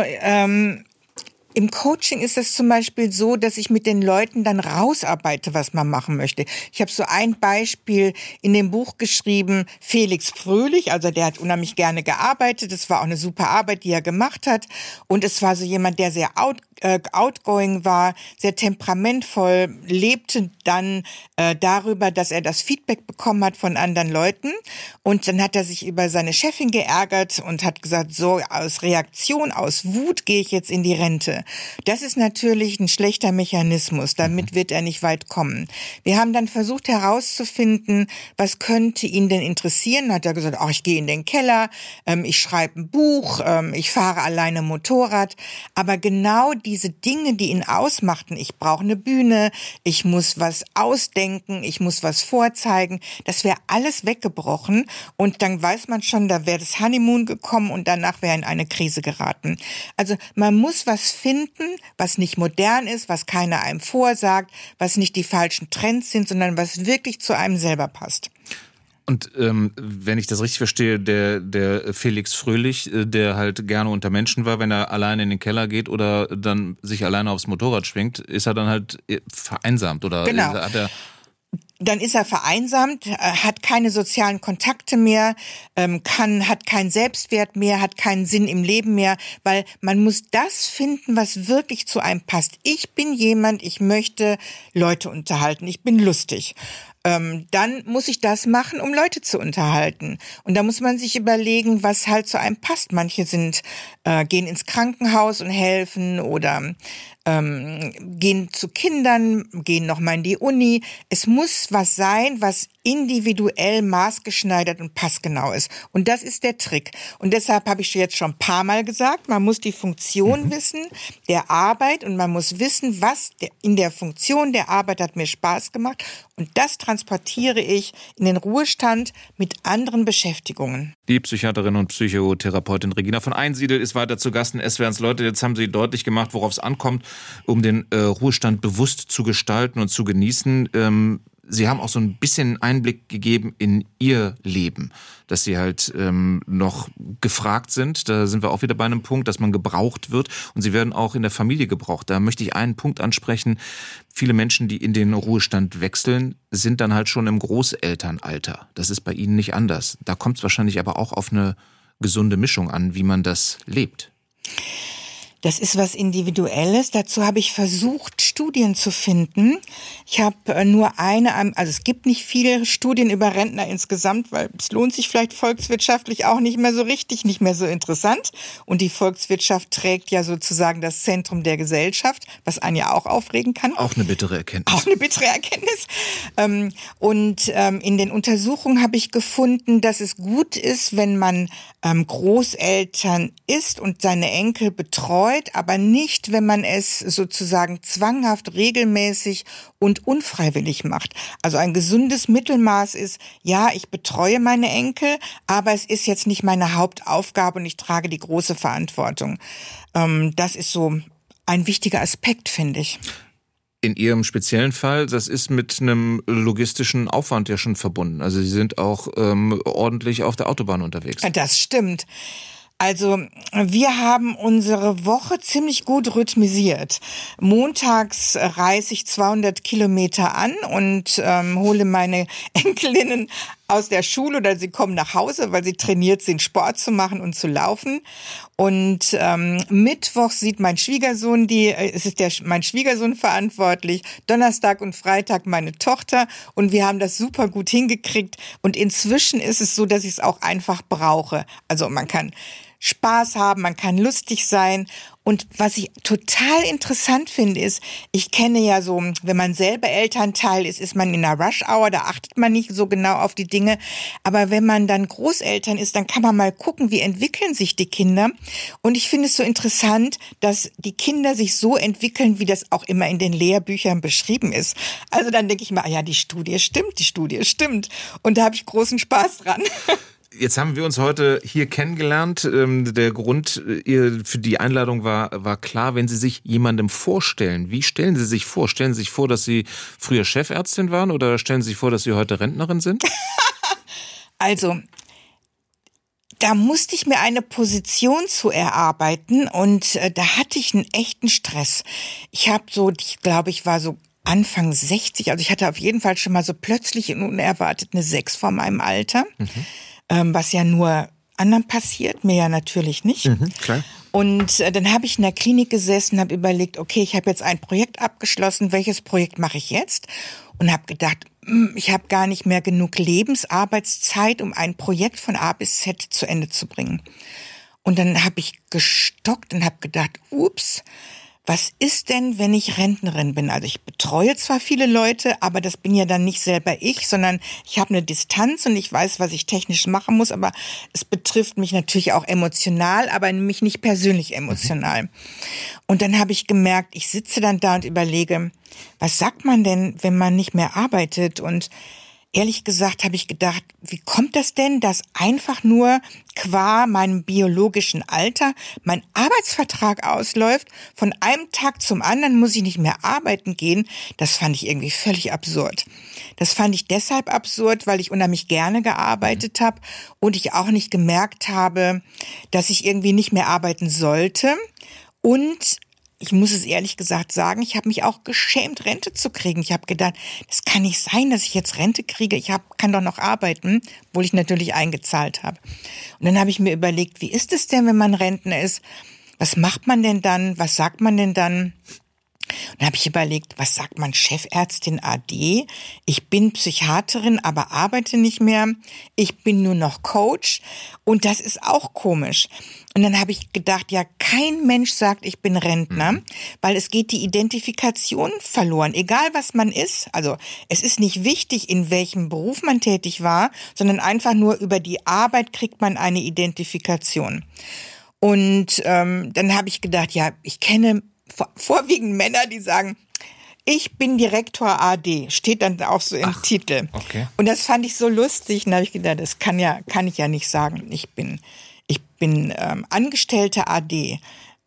im Coaching ist es zum Beispiel so, dass ich mit den Leuten dann rausarbeite, was man machen möchte. Ich habe so ein Beispiel in dem Buch geschrieben, Felix Fröhlich, also der hat unheimlich gerne gearbeitet. Das war auch eine super Arbeit, die er gemacht hat. Und es war so jemand, der sehr outgoing war, sehr temperamentvoll, lebte dann darüber, dass er das Feedback bekommen hat von anderen Leuten. Und dann hat er sich über seine Chefin geärgert und hat gesagt, so aus Reaktion, aus Wut gehe ich jetzt in die Rente. Das ist natürlich ein schlechter Mechanismus, damit wird er nicht weit kommen. Wir haben dann versucht herauszufinden, was könnte ihn denn interessieren. Hat er gesagt, ich gehe in den Keller, ich schreibe ein Buch, ich fahre alleine Motorrad. Aber genau diese Dinge, die ihn ausmachten, ich brauche eine Bühne, ich muss was ausdenken, ich muss was vorzeigen, das wäre alles weggebrochen und dann weiß man schon, da wäre das Honeymoon gekommen und danach wäre er in eine Krise geraten. Also man muss was finden, was nicht modern ist, was keiner einem vorsagt, was nicht die falschen Trends sind, sondern was wirklich zu einem selber passt. Und wenn ich das richtig verstehe, der Felix Fröhlich, der halt gerne unter Menschen war, wenn er alleine in den Keller geht oder dann sich alleine aufs Motorrad schwingt, ist er dann halt vereinsamt oder genau. Hat er... Dann ist er vereinsamt, hat keine sozialen Kontakte mehr, hat keinen Selbstwert mehr, hat keinen Sinn im Leben mehr, weil man muss das finden, was wirklich zu einem passt. Ich bin jemand, ich möchte Leute unterhalten, ich bin lustig. Dann muss ich das machen, um Leute zu unterhalten. Und da muss man sich überlegen, was halt zu einem passt. Manche gehen ins Krankenhaus und helfen oder gehen zu Kindern, gehen nochmal in die Uni. Es muss was sein, was individuell maßgeschneidert und passgenau ist. Und das ist der Trick. Und deshalb habe ich jetzt schon ein paar Mal gesagt, man muss die Funktion wissen der Arbeit und man muss wissen, was in der Funktion der Arbeit hat mir Spaß gemacht. Und das transportiere ich in den Ruhestand mit anderen Beschäftigungen. Die Psychiaterin und Psychotherapeutin Regina von Einsiedel ist weiter zu Gast in SWR1 Leute. Jetzt haben Sie deutlich gemacht, worauf es ankommt, um den Ruhestand bewusst zu gestalten und zu genießen. Sie haben auch so ein bisschen Einblick gegeben in Ihr Leben, dass Sie halt noch gefragt sind. Da sind wir auch wieder bei einem Punkt, dass man gebraucht wird und Sie werden auch in der Familie gebraucht. Da möchte ich einen Punkt ansprechen. Viele Menschen, die in den Ruhestand wechseln, sind dann halt schon im Großelternalter. Das ist bei Ihnen nicht anders. Da kommt es wahrscheinlich aber auch auf eine gesunde Mischung an, wie man das lebt. Das ist was Individuelles. Dazu habe ich versucht, Studien zu finden. Ich habe nur also es gibt nicht viele Studien über Rentner insgesamt, weil es lohnt sich vielleicht volkswirtschaftlich auch nicht mehr so richtig, nicht mehr so interessant. Und die Volkswirtschaft trägt ja sozusagen das Zentrum der Gesellschaft, was einen ja auch aufregen kann. Auch eine bittere Erkenntnis. Auch eine bittere Erkenntnis. Und in den Untersuchungen habe ich gefunden, dass es gut ist, wenn man Großeltern ist und seine Enkel betreut, aber nicht, wenn man es sozusagen zwanghaft, regelmäßig und unfreiwillig macht. Also ein gesundes Mittelmaß ist, ja, ich betreue meine Enkel, aber es ist jetzt nicht meine Hauptaufgabe und ich trage die große Verantwortung. Das ist so ein wichtiger Aspekt, finde ich. In Ihrem speziellen Fall, das ist mit einem logistischen Aufwand ja schon verbunden. Also Sie sind auch ordentlich auf der Autobahn unterwegs. Das stimmt. Also wir haben unsere Woche ziemlich gut rhythmisiert. Montags reise ich 200 Kilometer an und hole meine Enkelinnen aus der Schule oder sie kommen nach Hause, weil sie trainiert sind, Sport zu machen und zu laufen. Und Mittwoch sieht mein Schwiegersohn mein Schwiegersohn verantwortlich, Donnerstag und Freitag meine Tochter und wir haben das super gut hingekriegt. Und inzwischen ist es so, dass ich es auch einfach brauche. Also man kann Spaß haben, man kann lustig sein. Und was ich total interessant finde, ist, ich kenne ja so, wenn man selber Elternteil ist, ist man in einer Rush-Hour, da achtet man nicht so genau auf die Dinge. Aber wenn man dann Großeltern ist, dann kann man mal gucken, wie entwickeln sich die Kinder. Und ich finde es so interessant, dass die Kinder sich so entwickeln, wie das auch immer in den Lehrbüchern beschrieben ist. Also dann denke ich mir, die Studie stimmt. Und da habe ich großen Spaß dran. Jetzt haben wir uns heute hier kennengelernt. Der Grund für die Einladung war klar, wenn Sie sich jemandem vorstellen. Wie stellen Sie sich vor? Stellen Sie sich vor, dass Sie früher Chefärztin waren oder stellen Sie sich vor, dass Sie heute Rentnerin sind? Also, da musste ich mir eine Position zu erarbeiten und da hatte ich einen echten Stress. Ich glaube, ich war so Anfang 60, also ich hatte auf jeden Fall schon mal so plötzlich und unerwartet eine 6 vor meinem Alter. Was ja nur anderen passiert, mir ja natürlich nicht. Klar. Und dann habe ich in der Klinik gesessen, habe überlegt, okay, ich habe jetzt ein Projekt abgeschlossen, welches Projekt mache ich jetzt? Und habe gedacht, ich habe gar nicht mehr genug Lebensarbeitszeit, um ein Projekt von A bis Z zu Ende zu bringen. Und dann habe ich gestockt und habe gedacht, ups, was ist denn, wenn ich Rentnerin bin? Also ich betreue zwar viele Leute, aber das bin ja dann nicht selber ich, sondern ich habe eine Distanz und ich weiß, was ich technisch machen muss, aber es betrifft mich natürlich auch emotional, aber mich nicht persönlich emotional. Und dann habe ich gemerkt, ich sitze dann da und überlege, was sagt man denn, wenn man nicht mehr arbeitet? Und ehrlich gesagt habe ich gedacht, wie kommt das denn, dass einfach nur qua meinem biologischen Alter mein Arbeitsvertrag ausläuft, von einem Tag zum anderen muss ich nicht mehr arbeiten gehen? Das fand ich irgendwie völlig absurd. Das fand ich deshalb absurd, weil ich unheimlich gerne gearbeitet habe und ich auch nicht gemerkt habe, dass ich irgendwie nicht mehr arbeiten sollte. Und ich muss es ehrlich gesagt sagen, ich habe mich auch geschämt, Rente zu kriegen. Ich habe gedacht, das kann nicht sein, dass ich jetzt Rente kriege. Kann doch noch arbeiten, obwohl ich natürlich eingezahlt habe. Und dann habe ich mir überlegt, wie ist es denn, wenn man Rentner ist? Was macht man denn dann? Was sagt man denn dann? Und dann habe ich überlegt, was sagt man Chefärztin AD? Ich bin Psychiaterin, aber arbeite nicht mehr. Ich bin nur noch Coach und das ist auch komisch. Und dann habe ich gedacht, ja, kein Mensch sagt, ich bin Rentner, weil es geht die Identifikation verloren, egal was man ist. Also es ist nicht wichtig, in welchem Beruf man tätig war, sondern einfach nur über die Arbeit kriegt man eine Identifikation. Und dann habe ich gedacht, ja, ich kenne vorwiegend Männer, die sagen, ich bin Direktor AD, steht dann auch so im Titel. Okay. Und das fand ich so lustig. Und da habe ich gedacht, das kann ich ja nicht sagen. Ich bin Angestellte AD.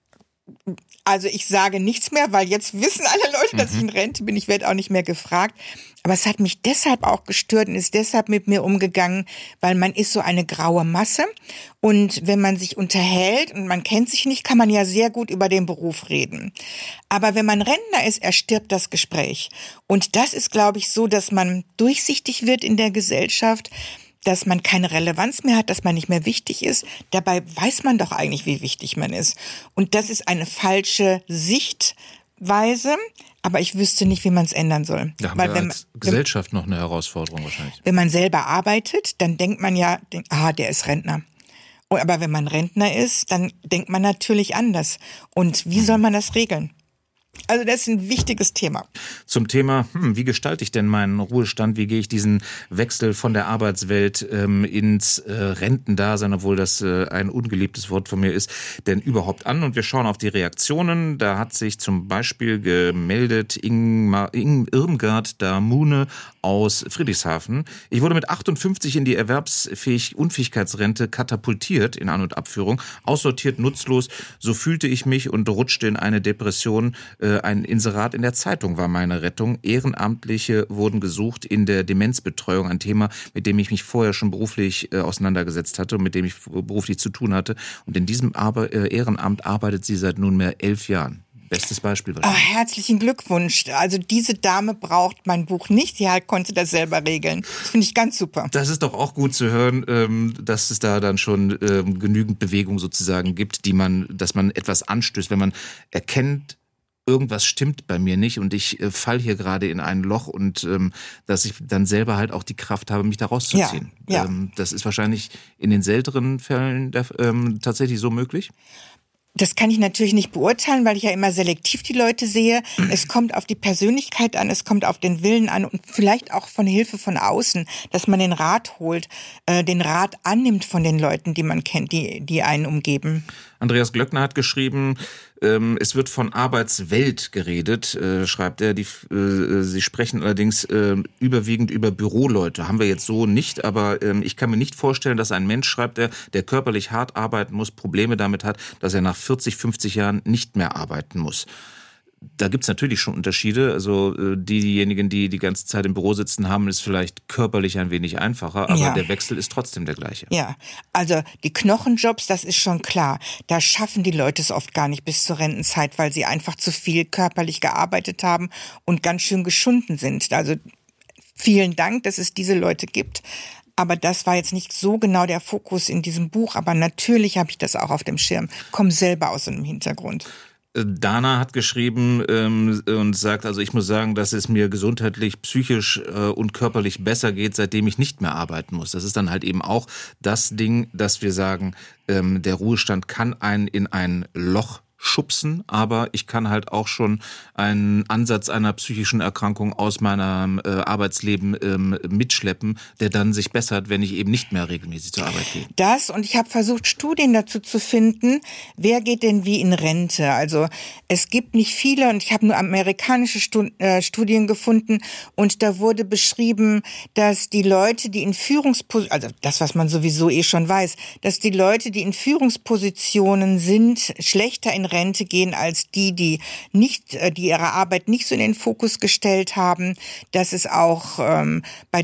Also ich sage nichts mehr, weil jetzt wissen alle Leute, dass ich in Rente bin. Ich werde auch nicht mehr gefragt. Aber es hat mich deshalb auch gestört und ist deshalb mit mir umgegangen, weil man ist so eine graue Masse. Und wenn man sich unterhält und man kennt sich nicht, kann man ja sehr gut über den Beruf reden. Aber wenn man Rentner ist, erstirbt das Gespräch. Und das ist, glaube ich, so, dass man durchsichtig wird in der Gesellschaft, dass man keine Relevanz mehr hat, dass man nicht mehr wichtig ist. Dabei weiß man doch eigentlich, wie wichtig man ist. Und das ist eine falsche Sichtweise, aber ich wüsste nicht, wie man es ändern soll. Da haben wir als Gesellschaft noch eine Herausforderung wahrscheinlich. Wenn man selber arbeitet, dann denkt man ja, der ist Rentner. Aber wenn man Rentner ist, dann denkt man natürlich anders. Und wie soll man das regeln? Also das ist ein wichtiges Thema. Zum Thema, wie gestalte ich denn meinen Ruhestand? Wie gehe ich diesen Wechsel von der Arbeitswelt ins Rentendasein, obwohl das ein ungeliebtes Wort von mir ist, denn überhaupt an? Und wir schauen auf die Reaktionen. Da hat sich zum Beispiel gemeldet Irmgard Damune aus Friedrichshafen. Ich wurde mit 58 in die Unfähigkeitsrente katapultiert, in An- und Abführung, aussortiert, nutzlos. So fühlte ich mich und rutschte in eine Depression. Ein Inserat in der Zeitung war meine Rettung. Ehrenamtliche wurden gesucht in der Demenzbetreuung, ein Thema, mit dem ich mich vorher schon beruflich auseinandergesetzt hatte und mit dem ich beruflich zu tun hatte. Und in diesem Ehrenamt arbeitet sie seit nunmehr 11 Jahren. Bestes Beispiel. Herzlichen Glückwunsch. Also diese Dame braucht mein Buch nicht. Sie konnte das selber regeln. Das finde ich ganz super. Das ist doch auch gut zu hören, dass es da dann schon genügend Bewegung sozusagen gibt, dass man etwas anstößt, wenn man erkennt, irgendwas stimmt bei mir nicht und ich fall hier gerade in ein Loch und dass ich dann selber halt auch die Kraft habe, mich da rauszuziehen. Ja. Das ist wahrscheinlich in den seltenen Fällen tatsächlich so möglich? Das kann ich natürlich nicht beurteilen, weil ich ja immer selektiv die Leute sehe. Es kommt auf die Persönlichkeit an, es kommt auf den Willen an und vielleicht auch von Hilfe von außen, dass man den Rat holt, den Rat annimmt von den Leuten, die man kennt, die einen umgeben. Andreas Glöckner hat geschrieben, es wird von Arbeitswelt geredet, schreibt er. Sie sprechen allerdings überwiegend über Büroleute. Haben wir jetzt so nicht, aber ich kann mir nicht vorstellen, dass ein Mensch, schreibt er, der körperlich hart arbeiten muss, Probleme damit hat, dass er nach 40, 50 Jahren nicht mehr arbeiten muss. Da gibt's natürlich schon Unterschiede. Also diejenigen, die die ganze Zeit im Büro sitzen, haben es vielleicht körperlich ein wenig einfacher, aber der Wechsel ist trotzdem der gleiche. Ja, also die Knochenjobs, das ist schon klar. Da schaffen die Leute es oft gar nicht bis zur Rentenzeit, weil sie einfach zu viel körperlich gearbeitet haben und ganz schön geschunden sind. Also vielen Dank, dass es diese Leute gibt. Aber das war jetzt nicht so genau der Fokus in diesem Buch. Aber natürlich habe ich das auch auf dem Schirm. Komm selber aus einem Hintergrund. Dana hat geschrieben und sagt, also ich muss sagen, dass es mir gesundheitlich, psychisch und körperlich besser geht, seitdem ich nicht mehr arbeiten muss. Das ist dann halt eben auch das Ding, dass wir sagen, der Ruhestand kann einen in ein Loch schubsen, aber ich kann halt auch schon einen Ansatz einer psychischen Erkrankung aus meinem Arbeitsleben mitschleppen, der dann sich bessert, wenn ich eben nicht mehr regelmäßig zur Arbeit gehe. Das, und ich habe versucht, Studien dazu zu finden, wer geht denn wie in Rente. Also es gibt nicht viele und ich habe nur amerikanische Studien gefunden und da wurde beschrieben, dass die Leute, die in Führungspositionen, also das, was man sowieso schon weiß, dass die Leute, die in Führungspositionen sind, schlechter in Rente gehen als die ihre Arbeit nicht so in den Fokus gestellt haben, dass es auch bei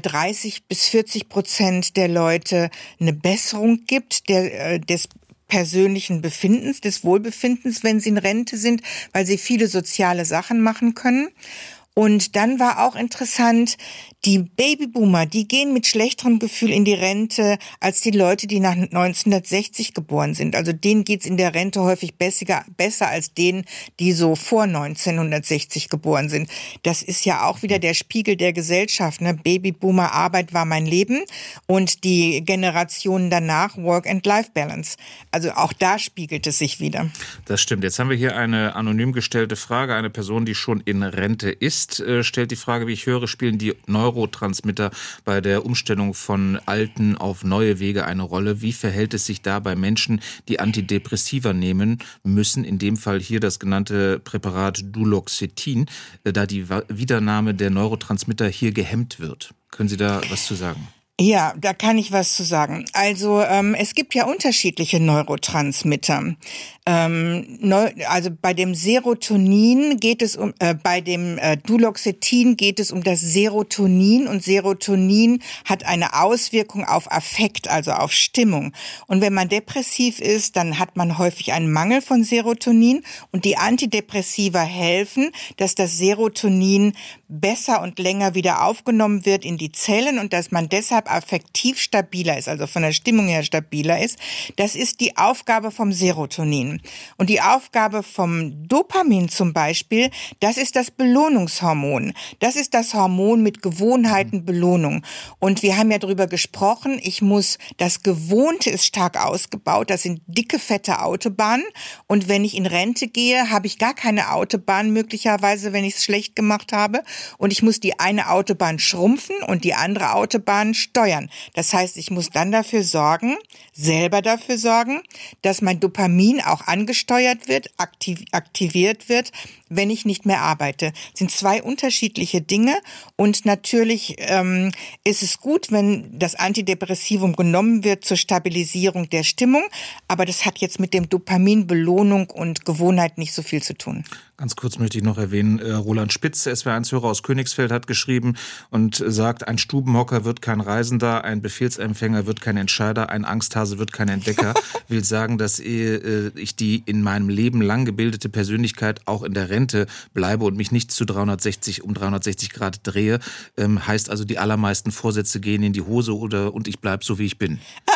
30-40% der Leute eine Besserung gibt des persönlichen Befindens, des Wohlbefindens, wenn sie in Rente sind, weil sie viele soziale Sachen machen können. Und dann war auch interessant, die Babyboomer, die gehen mit schlechterem Gefühl in die Rente als die Leute, die nach 1960 geboren sind. Also denen geht's in der Rente häufig besser als denen, die so vor 1960 geboren sind. Das ist ja auch wieder der Spiegel der Gesellschaft, ne? Babyboomer, Arbeit war mein Leben und die Generationen danach Work-and-Life-Balance. Also auch da spiegelt es sich wieder. Das stimmt. Jetzt haben wir hier eine anonym gestellte Frage. Eine Person, die schon in Rente ist, stellt die Frage, wie ich höre, spielen die Neurotransmitter bei der Umstellung von alten auf neue Wege eine Rolle? Wie verhält es sich da bei Menschen, die Antidepressiva nehmen müssen? In dem Fall hier das genannte Präparat Duloxetin, da die Wiedernahme der Neurotransmitter hier gehemmt wird. Können Sie da was zu sagen? Ja, da kann ich was zu sagen. Also es gibt ja unterschiedliche Neurotransmitter. Also bei dem Serotonin geht es bei dem Duloxetin geht es um das Serotonin und Serotonin hat eine Auswirkung auf Affekt, also auf Stimmung. Und wenn man depressiv ist, dann hat man häufig einen Mangel von Serotonin und die Antidepressiva helfen, dass das Serotonin besser und länger wieder aufgenommen wird in die Zellen und dass man deshalb affektiv stabiler ist, also von der Stimmung her stabiler ist. Das ist die Aufgabe vom Serotonin. Und die Aufgabe vom Dopamin zum Beispiel, das ist das Belohnungshormon. Das ist das Hormon mit Gewohnheiten, Belohnung. Und wir haben ja darüber gesprochen, das Gewohnte ist stark ausgebaut, das sind dicke, fette Autobahnen. Und wenn ich in Rente gehe, habe ich gar keine Autobahn möglicherweise, wenn ich es schlecht gemacht habe. Und ich muss die eine Autobahn schrumpfen und die andere Autobahn steuern. Das heißt, ich muss dann selber dafür sorgen, dass mein Dopamin auch angesteuert wird, aktiviert wird, wenn ich nicht mehr arbeite. Das sind zwei unterschiedliche Dinge und natürlich ist es gut, wenn das Antidepressivum genommen wird zur Stabilisierung der Stimmung, aber das hat jetzt mit dem Dopamin, Belohnung und Gewohnheit nicht so viel zu tun. Ganz kurz möchte ich noch erwähnen, Roland Spitz, SWR1-Hörer aus Königsfeld, hat geschrieben und sagt, ein Stubenhocker wird kein Reisender, ein Befehlsempfänger wird kein Entscheider, ein Angsthase wird kein Entdecker. Will sagen, dass ich die in meinem Leben lang gebildete Persönlichkeit auch in der Rente bleibe und mich nicht um 360 Grad drehe. Heißt also, die allermeisten Vorsätze gehen in die Hose und ich bleibe so, wie ich bin.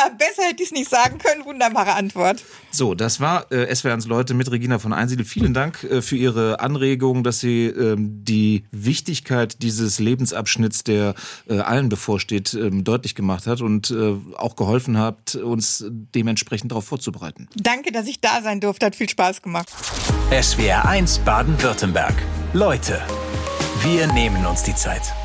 besser hätte ich es nicht sagen können. Wunderbare Antwort. So, das war SWR1 Leute mit Regina von Einsiedel. Vielen Dank für Ihre Anregung, dass Sie die Wichtigkeit dieses Lebensabschnitts, der allen bevorsteht, deutlich gemacht hat und auch geholfen hat, uns dementsprechend darauf vorzubereiten. Danke, dass ich da sein durfte. Hat viel Spaß gemacht. SWR1 Baden-Württemberg. Leute, wir nehmen uns die Zeit.